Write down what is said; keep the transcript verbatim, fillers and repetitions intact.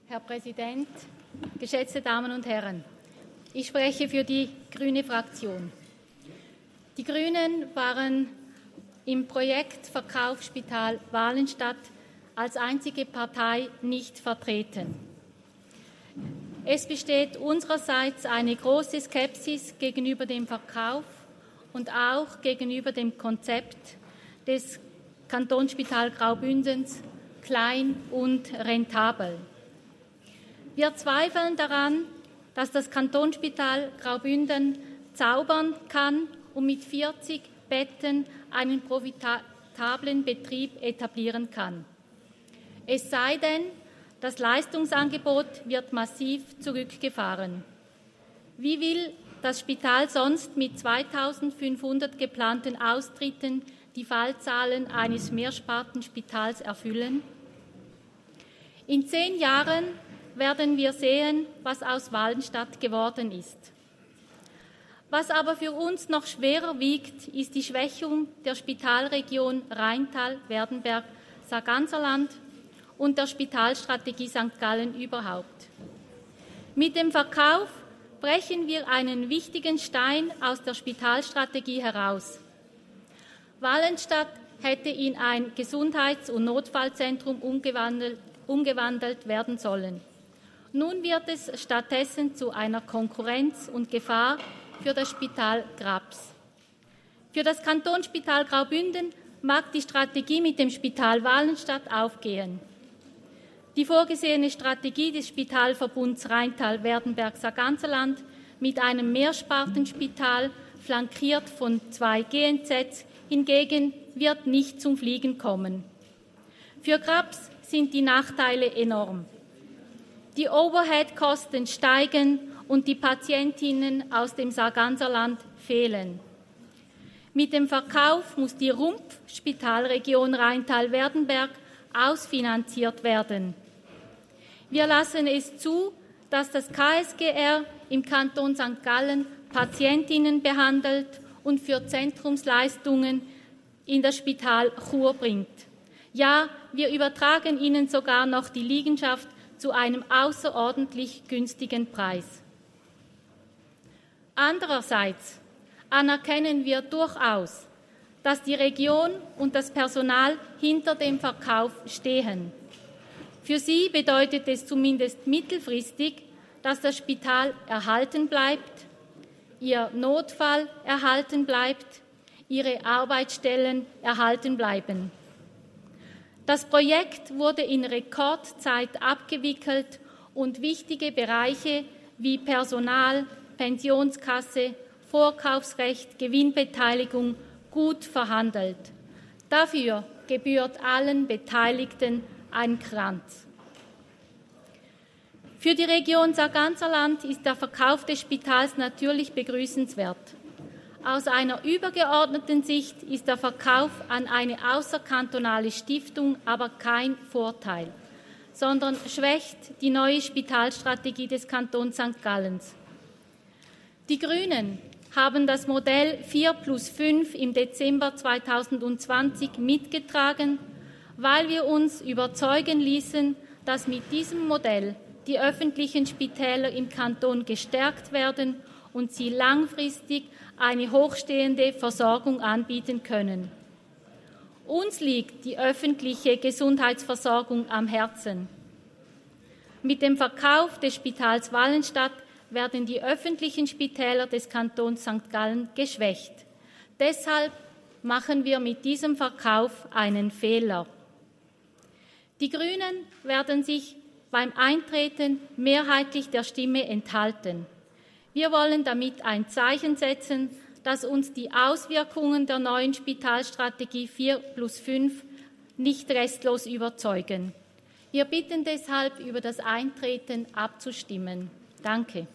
Herr Präsident, geschätzte Damen und Herren, ich spreche für die grüne Fraktion. Die Grünen waren im Projekt Verkaufsspital Walenstadt als einzige Partei nicht vertreten. Es besteht unsererseits eine große Skepsis gegenüber dem Verkauf und auch gegenüber dem Konzept des Kantonsspital Graubündens klein und rentabel. Wir zweifeln daran, dass das Kantonsspital Graubünden zaubern kann und mit vierzig Betten einen profitablen Betrieb etablieren kann. Es sei denn, das Leistungsangebot wird massiv zurückgefahren. Wie will das Spital sonst mit zweitausendfünfhundert geplanten Austritten die Fallzahlen eines Mehrspartenspitals erfüllen? In zehn Jahren werden wir sehen, was aus Walenstadt geworden ist. Was aber für uns noch schwerer wiegt, ist die Schwächung der Spitalregion Rheintal-Werdenberg-Sarganserland und der Spitalstrategie Sankt Gallen überhaupt. Mit dem Verkauf brechen wir einen wichtigen Stein aus der Spitalstrategie heraus. Walenstadt hätte in ein Gesundheits- und Notfallzentrum umgewandelt, umgewandelt werden sollen. Nun wird es stattdessen zu einer Konkurrenz und Gefahr für das Spital Grabs. Für das Kantonsspital Graubünden mag die Strategie mit dem Spital Walenstadt aufgehen. Die vorgesehene Strategie des Spitalverbunds Rheintal-Werdenberg-Sarganserland mit einem Mehrspartenspital, flankiert von zwei G N Zs, hingegen wird nicht zum Fliegen kommen. Für Grabs sind die Nachteile enorm. Die Overhead-Kosten steigen und die Patientinnen aus dem Sarganserland fehlen. Mit dem Verkauf muss die Rumpfspitalregion Rheintal-Werdenberg ausfinanziert werden. Wir lassen es zu, dass das K S G R im Kanton Sankt Gallen Patientinnen behandelt und für Zentrumsleistungen in das Spital Chur bringt. Ja, wir übertragen ihnen sogar noch die Liegenschaft zu einem außerordentlich günstigen Preis. Andererseits anerkennen wir durchaus, dass die Region und das Personal hinter dem Verkauf stehen. Für sie bedeutet es zumindest mittelfristig, dass das Spital erhalten bleibt, ihr Notfall erhalten bleibt, ihre Arbeitsstellen erhalten bleiben. Das Projekt wurde in Rekordzeit abgewickelt und wichtige Bereiche wie Personal, Pensionskasse, Vorkaufsrecht, Gewinnbeteiligung gut verhandelt. Dafür gebührt allen Beteiligten ein Kranz. Für die Region Sarganserland ist der Verkauf des Spitals natürlich begrüßenswert. Aus einer übergeordneten Sicht ist der Verkauf an eine außerkantonale Stiftung aber kein Vorteil, sondern schwächt die neue Spitalstrategie des Kantons Sankt Gallens. Die Grünen haben das Modell vier plus fünf im Dezember zweitausendzwanzig mitgetragen, weil wir uns überzeugen ließen, dass mit diesem Modell die öffentlichen Spitäler im Kanton gestärkt werden und sie langfristig eine hochstehende Versorgung anbieten können. Uns liegt die öffentliche Gesundheitsversorgung am Herzen. Mit dem Verkauf des Spitals Walenstadt werden die öffentlichen Spitäler des Kantons Sankt Gallen geschwächt. Deshalb machen wir mit diesem Verkauf einen Fehler. Die Grünen werden sich beim Eintreten mehrheitlich der Stimme enthalten. Wir wollen damit ein Zeichen setzen, dass uns die Auswirkungen der neuen Spitalstrategie vier plus fünf nicht restlos überzeugen. Wir bitten deshalb, über das Eintreten abzustimmen. Danke.